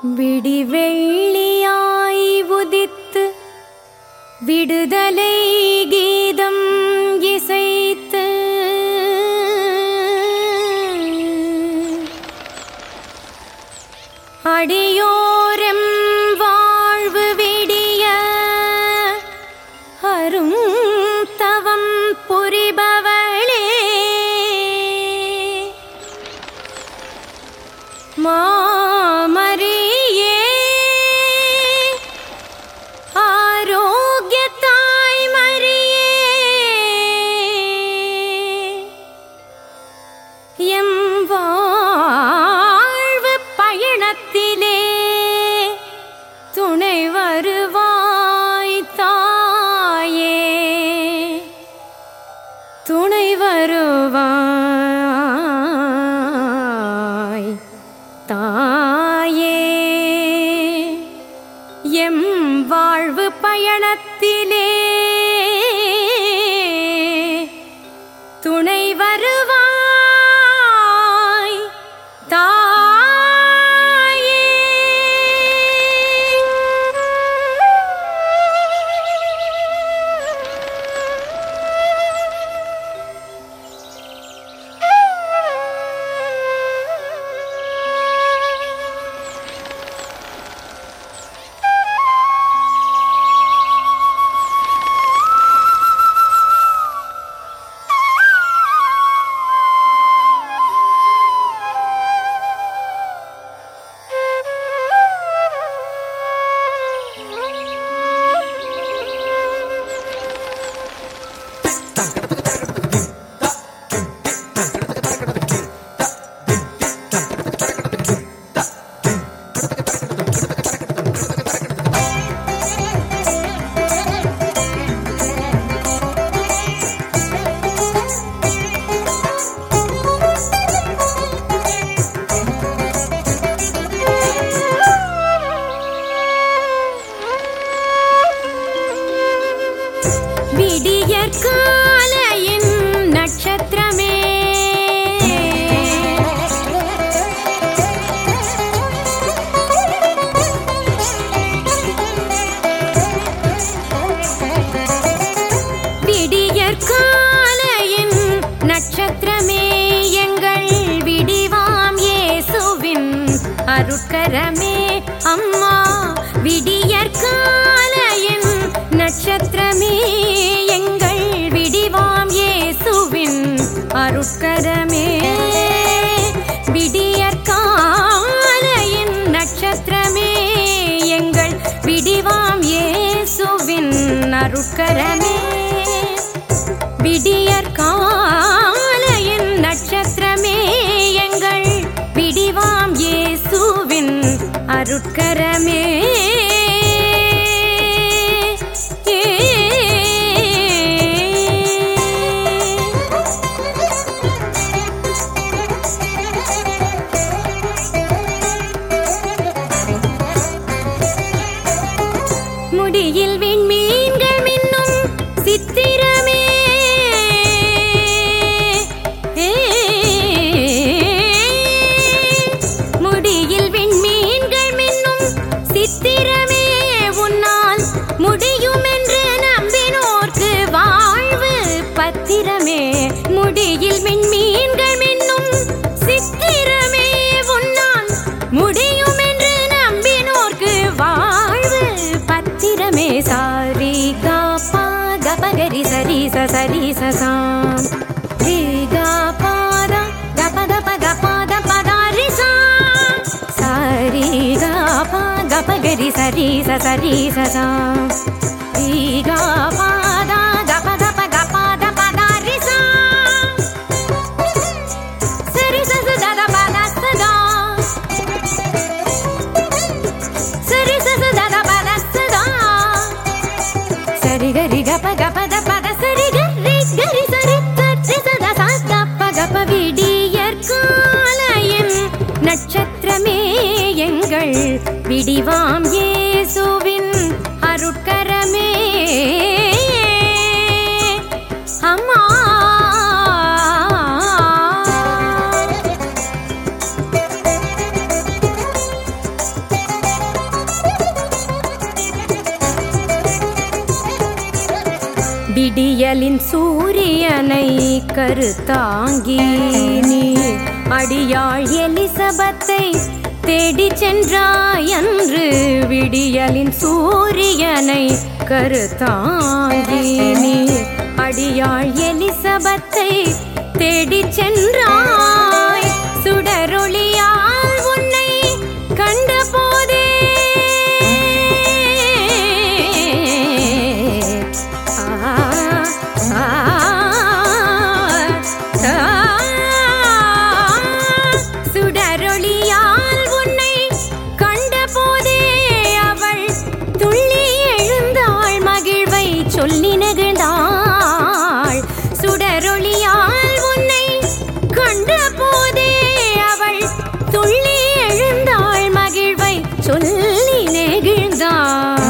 விடிவெள்ளியாய் உதித்து விடுதலை கீதம் இசைத்து அடியோரம் வாழ்வு விடிய அரும் தவம் புரிபவளே மாமரியே ஆரோக்கிய தாய் மரியே எம் வாழ்வு பயணத்திலே துணை வருவாய் தாயே துணை வருவாய் தாயே எம் வாழ்வு பயணத்திலே துணை வருவாய் தாயே. விடியற்காலையின் நட்சத்திரமே விடியற்காலையின் நட்சத்திரமே எங்கள் விடிவாம் இயேசுவின் அருட்கரமே அம்மா விடியற்காலையின் நட்சத்திரமே எங்கள் விடிவாம் இயேசுவின் அருட்கரமே விடியற்காலையின் நட்சத்திரமே எங்கள் விடிவாம் இயேசுவின் அருட்கரமே விடியற்காலையின் நட்சத்திரமே எங்கள் விடிவாம் இயேசுவின் அருட்கரமே முடியில் விண்மீன்கள் மின்னும் சித்திரமே முடியில் விண்மீன்கள் மின்னும் சித்திரமே உன்னால் முடியும் என்று நம்பினோர்க்கு வாழ்வு பத்திரமே முடியில் விண்மீன்கள் மின்னும் சித்திரமே உன்னால் முடியும் என்று நம்பினோர்க்கு வாழ்வு பத்திரமே சாரி காப்பா கபகரி சரி சரி சசாம் ரீ காபாத கபதப கபாத பதாரி சாம் சாரி காப்பா கபகரி சரி சரி சசாம் ரீ காபாத கபதப கபாத பதாரி சாம் சரி சத பத சதா சரி சத பத சதா சரி கரி கப கபத பத சரி கரி கரி சரி சரி சத சத பகப விடியற்காலையின் நட்சத்திரமே எங்கள் விடிவாம் இயேசுவின் அருட்கரமே அம்மா விடியலின் சூரியனை கருத்தாங்கி நீ அடியாள் எலிசபத்தை தேடி சென்றாய் அன்று. விடியலின் சூரியனை கருத்தாங்கி நீ அடியாள் எலிசபத்தை தேடி சென்றாய். சுடரொளியால் உன்னை கண்ட போதே சுடரொளியால் உன்னை கண்ட போதே அவள் துள்ளி எழுந்தாள், மகிழ்வை சொல்லி நெகிழ்ந்தாள். சுடரொளியால் உன்னை கண்ட போதே அவள் துள்ளி எழுந்தாள், மகிழ்வை சொல்லி நெகிழ்ந்தாள்.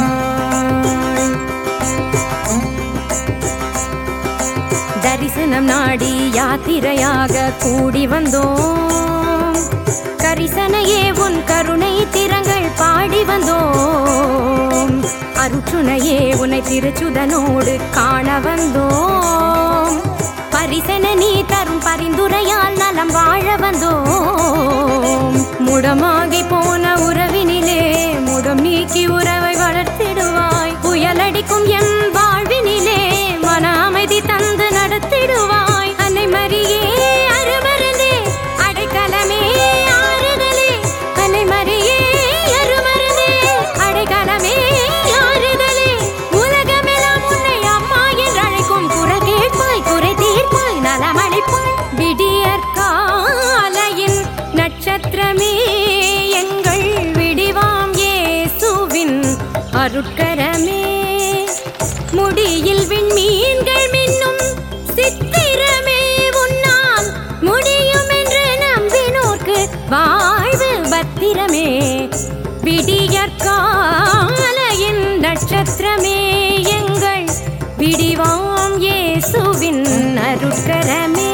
தரிசனம் நாடி யாத்திரையாக கூடி வந்தோம், கரிசனையே உன் கருணை திறங்கள் பாடி வந்தோம். அருற்றுணையே உன்னை திருச்சுதனோடு காண வந்தோம். பரிசன நீ தரும் பரிந்துரையால் நலம் வாழ வந்தோம். முடமாகி போன உறவினிலே முடம் நீக்கி உறவை வளர்த்திடுவாய். புயலடிக்கும் எம் வாழ்வினிலே மன அமைதி தந்து நடத்திடுவாய். அன்னை மரியே அருமருந்தே அடைக்கலமே ஆறுதலே. அன்னை மரியே அருமருந்தே அடைக்கலமே ஆறுதலே. உலகமெல்லாம் உன்னை அம்மா என்று அழைக்கும். குரல் கேட்பாய், குறை தீர்ப்பாய், நலமளிப்பாய். விடியற் காலையின் நட்சத்திரமே எங்கள் விடிவாம் இயேசுவின் அருட்கரமே. முடியில் விண்மீன்கள் மின்னும் சித்திரமே உன்னால் முடியும் என்று நம்பினோர்க்கு வாழ்வு பத்திரமே. விடியற் காலையின் நட்சத்திரமே எங்கள் விடிவாம் இயேசுவின் அருட்கரமே.